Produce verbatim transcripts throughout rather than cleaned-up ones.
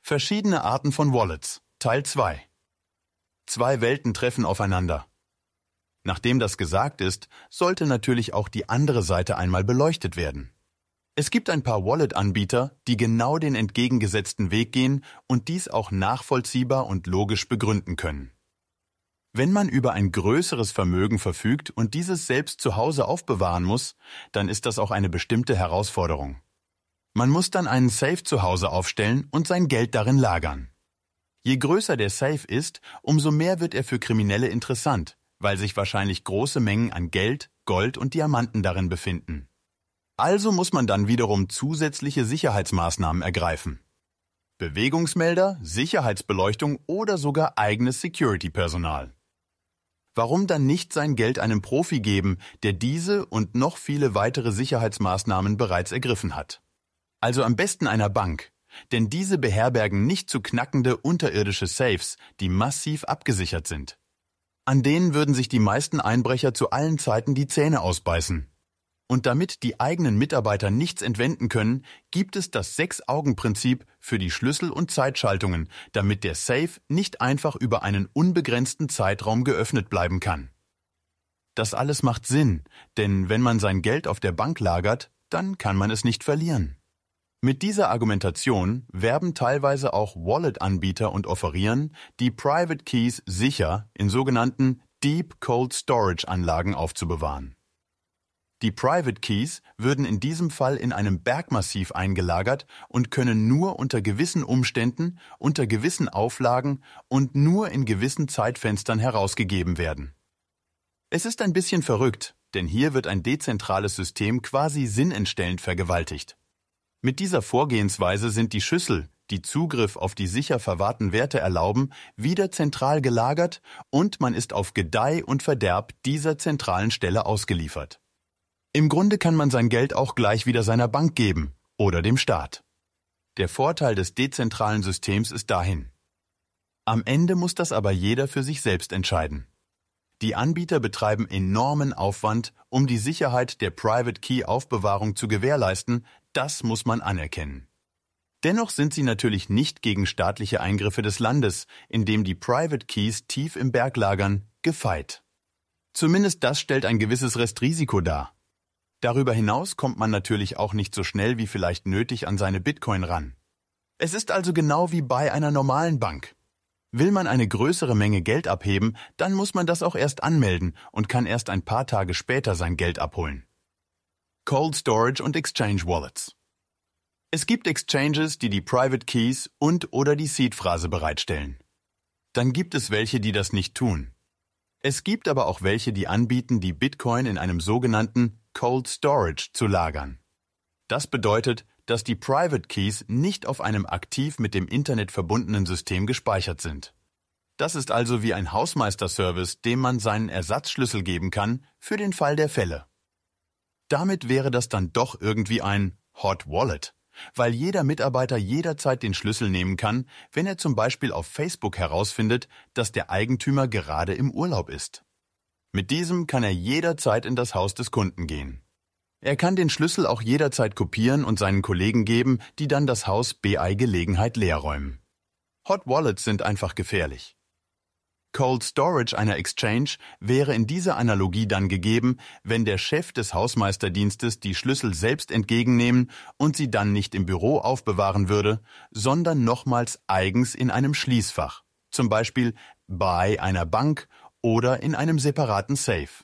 Verschiedene Arten von Wallets, Teil zwei. Zwei Welten treffen aufeinander. Nachdem das gesagt ist, sollte natürlich auch die andere Seite einmal beleuchtet werden. Es gibt ein paar Wallet-Anbieter, die genau den entgegengesetzten Weg gehen und dies auch nachvollziehbar und logisch begründen können. Wenn man über ein größeres Vermögen verfügt und dieses selbst zu Hause aufbewahren muss, dann ist das auch eine bestimmte Herausforderung. Man muss dann einen Safe zu Hause aufstellen und sein Geld darin lagern. Je größer der Safe ist, umso mehr wird er für Kriminelle interessant, weil sich wahrscheinlich große Mengen an Geld, Gold und Diamanten darin befinden. Also muss man dann wiederum zusätzliche Sicherheitsmaßnahmen ergreifen. Bewegungsmelder, Sicherheitsbeleuchtung oder sogar eigenes Security-Personal. Warum dann nicht sein Geld einem Profi geben, der diese und noch viele weitere Sicherheitsmaßnahmen bereits ergriffen hat? Also am besten einer Bank, denn diese beherbergen nicht zu knackende unterirdische Safes, die massiv abgesichert sind. An denen würden sich die meisten Einbrecher zu allen Zeiten die Zähne ausbeißen. Und damit die eigenen Mitarbeiter nichts entwenden können, gibt es das Sechs-Augen-Prinzip für die Schlüssel- und Zeitschaltungen, damit der Safe nicht einfach über einen unbegrenzten Zeitraum geöffnet bleiben kann. Das alles macht Sinn, denn wenn man sein Geld auf der Bank lagert, dann kann man es nicht verlieren. Mit dieser Argumentation werben teilweise auch Wallet-Anbieter und offerieren, die Private Keys sicher in sogenannten Deep Cold Storage Anlagen aufzubewahren. Die Private Keys würden in diesem Fall in einem Bergmassiv eingelagert und können nur unter gewissen Umständen, unter gewissen Auflagen und nur in gewissen Zeitfenstern herausgegeben werden. Es ist ein bisschen verrückt, denn hier wird ein dezentrales System quasi sinnentstellend vergewaltigt. Mit dieser Vorgehensweise sind die Schlüssel, die Zugriff auf die sicher verwahrten Werte erlauben, wieder zentral gelagert und man ist auf Gedeih und Verderb dieser zentralen Stelle ausgeliefert. Im Grunde kann man sein Geld auch gleich wieder seiner Bank geben oder dem Staat. Der Vorteil des dezentralen Systems ist dahin. Am Ende muss das aber jeder für sich selbst entscheiden. Die Anbieter betreiben enormen Aufwand, um die Sicherheit der Private Key Aufbewahrung zu gewährleisten, das muss man anerkennen. Dennoch sind sie natürlich nicht gegen staatliche Eingriffe des Landes, in dem die Private Keys tief im Berg lagern, gefeit. Zumindest das stellt ein gewisses Restrisiko dar. Darüber hinaus kommt man natürlich auch nicht so schnell wie vielleicht nötig an seine Bitcoin ran. Es ist also genau wie bei einer normalen Bank. Will man eine größere Menge Geld abheben, dann muss man das auch erst anmelden und kann erst ein paar Tage später sein Geld abholen. Cold Storage und Exchange Wallets. Es gibt Exchanges, die die Private Keys und oder die Seed-Phrase bereitstellen. Dann gibt es welche, die das nicht tun. Es gibt aber auch welche, die anbieten, die Bitcoin in einem sogenannten Cold Storage zu lagern. Das bedeutet, dass die Private Keys nicht auf einem aktiv mit dem Internet verbundenen System gespeichert sind. Das ist also wie ein Hausmeisterservice, dem man seinen Ersatzschlüssel geben kann für den Fall der Fälle. Damit wäre das dann doch irgendwie ein Hot Wallet, weil jeder Mitarbeiter jederzeit den Schlüssel nehmen kann, wenn er zum Beispiel auf Facebook herausfindet, dass der Eigentümer gerade im Urlaub ist. Mit diesem kann er jederzeit in das Haus des Kunden gehen. Er kann den Schlüssel auch jederzeit kopieren und seinen Kollegen geben, die dann das Haus bei Gelegenheit leer räumen. Hot Wallets sind einfach gefährlich. Cold Storage einer Exchange wäre in dieser Analogie dann gegeben, wenn der Chef des Hausmeisterdienstes die Schlüssel selbst entgegennehmen und sie dann nicht im Büro aufbewahren würde, sondern nochmals eigens in einem Schließfach, zum Beispiel bei einer Bank oder in einem separaten Safe.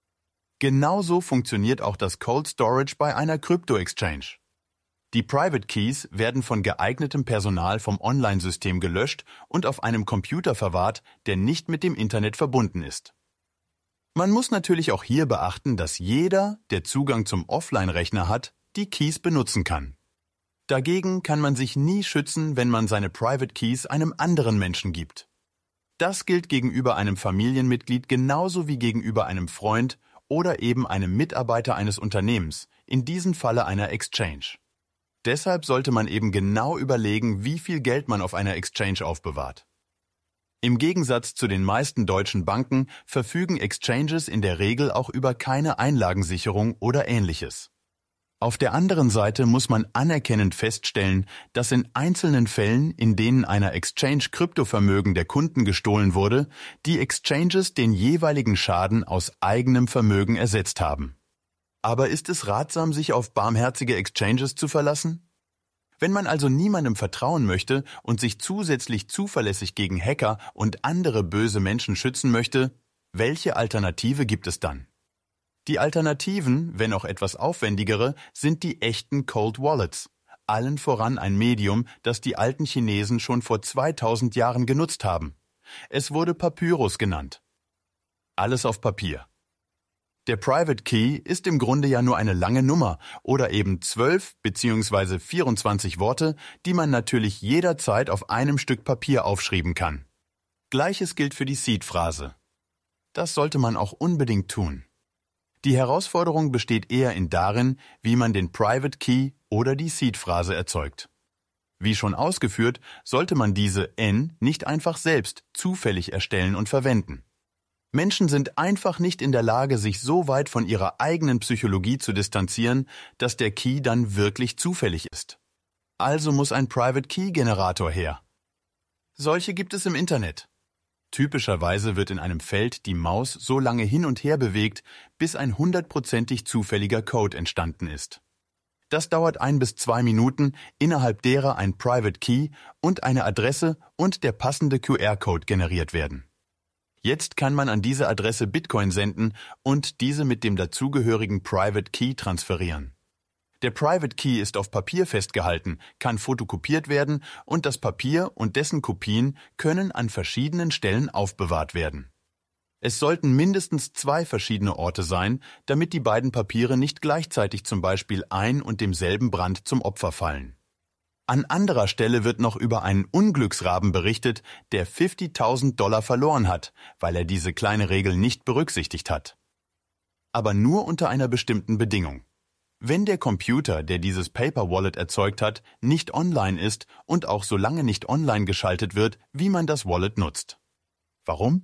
Genauso funktioniert auch das Cold Storage bei einer Krypto-Exchange. Die Private Keys werden von geeignetem Personal vom Online-System gelöscht und auf einem Computer verwahrt, der nicht mit dem Internet verbunden ist. Man muss natürlich auch hier beachten, dass jeder, der Zugang zum Offline-Rechner hat, die Keys benutzen kann. Dagegen kann man sich nie schützen, wenn man seine Private Keys einem anderen Menschen gibt. Das gilt gegenüber einem Familienmitglied genauso wie gegenüber einem Freund oder eben einem Mitarbeiter eines Unternehmens, in diesem Falle einer Exchange. Deshalb sollte man eben genau überlegen, wie viel Geld man auf einer Exchange aufbewahrt. Im Gegensatz zu den meisten deutschen Banken verfügen Exchanges in der Regel auch über keine Einlagensicherung oder Ähnliches. Auf der anderen Seite muss man anerkennend feststellen, dass in einzelnen Fällen, in denen einer Exchange Kryptovermögen der Kunden gestohlen wurde, die Exchanges den jeweiligen Schaden aus eigenem Vermögen ersetzt haben. Aber ist es ratsam, sich auf barmherzige Exchanges zu verlassen? Wenn man also niemandem vertrauen möchte und sich zusätzlich zuverlässig gegen Hacker und andere böse Menschen schützen möchte, welche Alternative gibt es dann? Die Alternativen, wenn auch etwas aufwendigere, sind die echten Cold Wallets, allen voran ein Medium, das die alten Chinesen schon vor zweitausend Jahren genutzt haben. Es wurde Papyrus genannt. Alles auf Papier. Der Private Key ist im Grunde ja nur eine lange Nummer oder eben zwölf bzw. vierundzwanzig Worte, die man natürlich jederzeit auf einem Stück Papier aufschreiben kann. Gleiches gilt für die Seed-Phrase. Das sollte man auch unbedingt tun. Die Herausforderung besteht eher in darin, wie man den Private Key oder die Seed-Phrase erzeugt. Wie schon ausgeführt, sollte man diese N nicht einfach selbst zufällig erstellen und verwenden. Menschen sind einfach nicht in der Lage, sich so weit von ihrer eigenen Psychologie zu distanzieren, dass der Key dann wirklich zufällig ist. Also muss ein Private Key Generator her. Solche gibt es im Internet. Typischerweise wird in einem Feld die Maus so lange hin und her bewegt, bis ein hundertprozentig zufälliger Code entstanden ist. Das dauert ein bis zwei Minuten, innerhalb derer ein Private Key und eine Adresse und der passende Q R-Code generiert werden. Jetzt kann man an diese Adresse Bitcoin senden und diese mit dem dazugehörigen Private Key transferieren. Der Private Key ist auf Papier festgehalten, kann fotokopiert werden und das Papier und dessen Kopien können an verschiedenen Stellen aufbewahrt werden. Es sollten mindestens zwei verschiedene Orte sein, damit die beiden Papiere nicht gleichzeitig zum Beispiel ein und demselben Brand zum Opfer fallen. An anderer Stelle wird noch über einen Unglücksraben berichtet, der fünfzigtausend Dollar verloren hat, weil er diese kleine Regel nicht berücksichtigt hat. Aber nur unter einer bestimmten Bedingung. Wenn der Computer, der dieses Paper Wallet erzeugt hat, nicht online ist und auch so lange nicht online geschaltet wird, wie man das Wallet nutzt. Warum?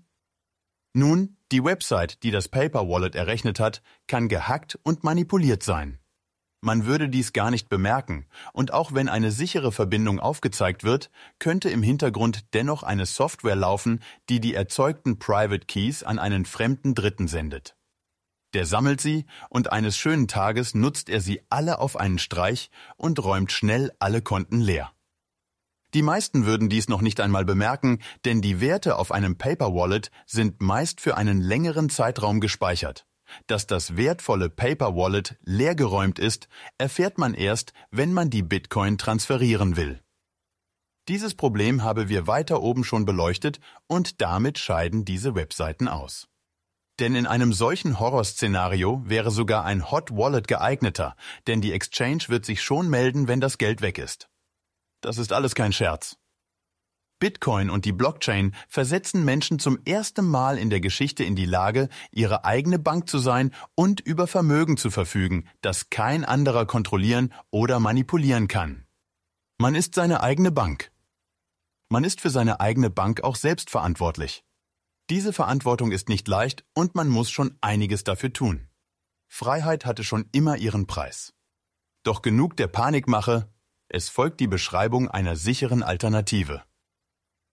Nun, die Website, die das Paper Wallet errechnet hat, kann gehackt und manipuliert sein. Man würde dies gar nicht bemerken, und auch wenn eine sichere Verbindung aufgezeigt wird, könnte im Hintergrund dennoch eine Software laufen, die die erzeugten Private Keys an einen fremden Dritten sendet. Der sammelt sie und eines schönen Tages nutzt er sie alle auf einen Streich und räumt schnell alle Konten leer. Die meisten würden dies noch nicht einmal bemerken, denn die Werte auf einem Paper Wallet sind meist für einen längeren Zeitraum gespeichert. Dass das wertvolle Paper Wallet leergeräumt ist, erfährt man erst, wenn man die Bitcoin transferieren will. Dieses Problem haben wir weiter oben schon beleuchtet und damit scheiden diese Webseiten aus. Denn in einem solchen Horrorszenario wäre sogar ein Hot Wallet geeigneter, denn die Exchange wird sich schon melden, wenn das Geld weg ist. Das ist alles kein Scherz. Bitcoin und die Blockchain versetzen Menschen zum ersten Mal in der Geschichte in die Lage, ihre eigene Bank zu sein und über Vermögen zu verfügen, das kein anderer kontrollieren oder manipulieren kann. Man ist seine eigene Bank. Man ist für seine eigene Bank auch selbst verantwortlich. Diese Verantwortung ist nicht leicht und man muss schon einiges dafür tun. Freiheit hatte schon immer ihren Preis. Doch genug der Panikmache, es folgt die Beschreibung einer sicheren Alternative.